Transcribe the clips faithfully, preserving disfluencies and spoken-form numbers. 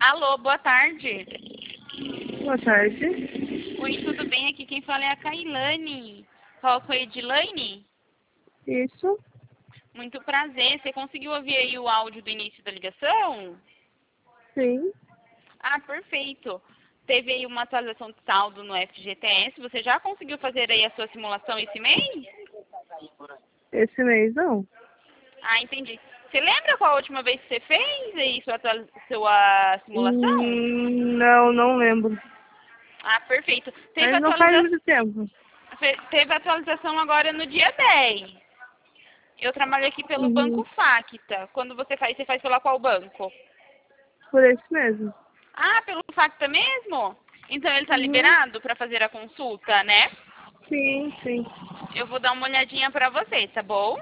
Alô, boa tarde. Boa tarde. Oi, tudo bem? Aqui quem fala é a Kailane. Fala com a Edilane? Isso? Muito prazer. Você conseguiu ouvir aí o áudio do início da ligação? Sim. Ah, perfeito. Teve aí uma atualização de saldo no F G T S. Você já conseguiu fazer aí a sua simulação esse mês? Esse mês não. Ah, entendi. Você lembra qual a última vez que você fez aí sua, atua- sua simulação? Hum, não, não lembro. Ah, perfeito. Teve Mas não faz atualização, muito tempo. teve atualização agora no dia dez. Eu trabalho aqui pelo Uhum. Banco Facta. Quando você faz, você faz pela qual banco? Por esse mesmo. Ah, pelo Facta mesmo? Então ele está Uhum. liberado para fazer a consulta, né? Sim, sim. Eu vou dar uma olhadinha para você, tá bom?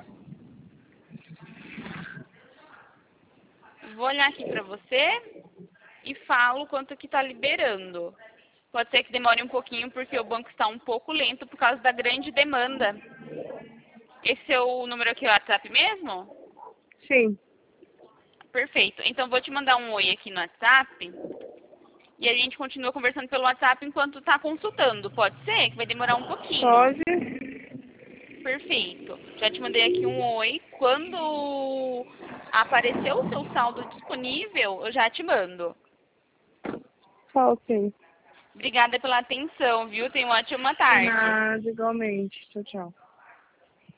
Vou olhar aqui para você e falo quanto que está liberando. Pode ser que demore um pouquinho porque o banco está um pouco lento por causa da grande demanda. Esse é o número aqui, o WhatsApp mesmo? Sim. Perfeito. Então vou te mandar um oi aqui no WhatsApp e a gente continua conversando pelo WhatsApp enquanto está consultando. Pode ser? Que vai demorar um pouquinho. Pode? Perfeito. Já te mandei aqui um oi. Quando aparecer o seu saldo disponível, eu já te mando. Tá ok. Obrigada pela atenção, viu? Tenha uma ótima tarde. Nada, igualmente. Tchau, tchau.